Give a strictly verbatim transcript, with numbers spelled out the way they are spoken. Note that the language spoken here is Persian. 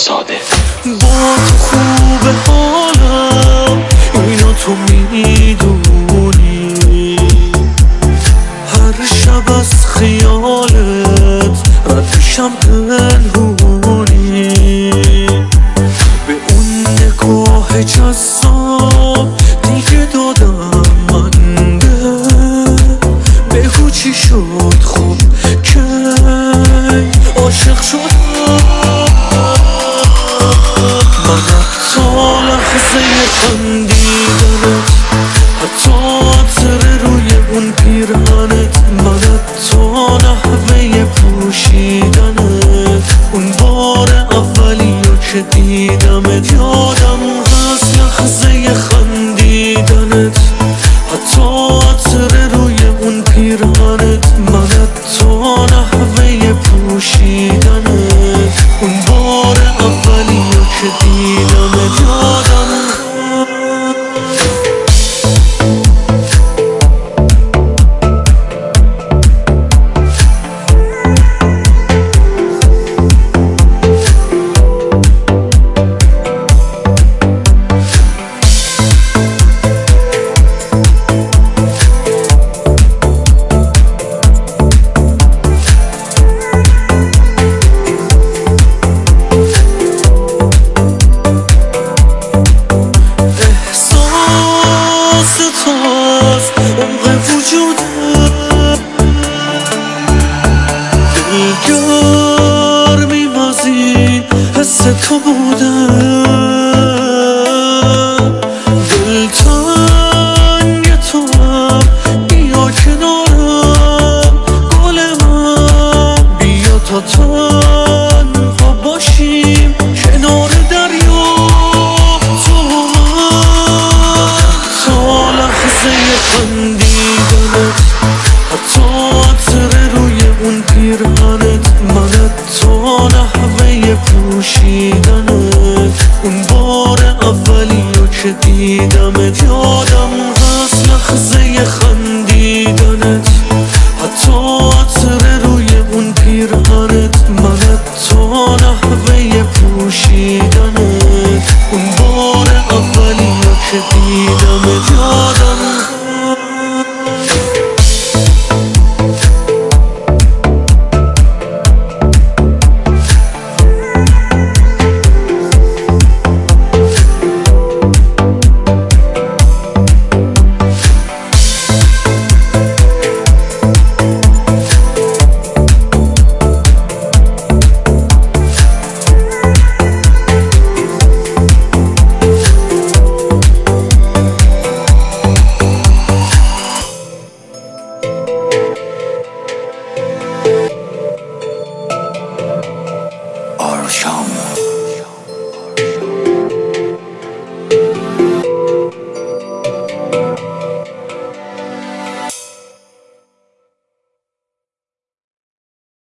ساده. با تو خوبه حالم، اینو تو میدونی، هر شب از خیالت رد میشم پنهونی، به اون نگاه جذاب دیگه دادم من به بگو چی شد خوب که عاشق شدم. من حتی لحظه خندیدنت، حتی عطر روی اون پیرهنت، من حتی نحوه پوشیدنت، اون بار اولیو که دیدمت، یادم هست لحظه خندیدنت، حتی عطر روی اون پیرهنت، من حتی نحوه پوشیدنت، اون بار اولیو که دیدمت، یادم گرمیم از این حس تو بوده، دلتنگ تو هم بیا کنارم، گل من بیا تا تنها باشیم کنار دریا، تو من تا لحظه خندیدنت، حتی عطر روی اون پیرهنت، من حتی نحوه پوشیدنت، اون بار اولیو که دیدم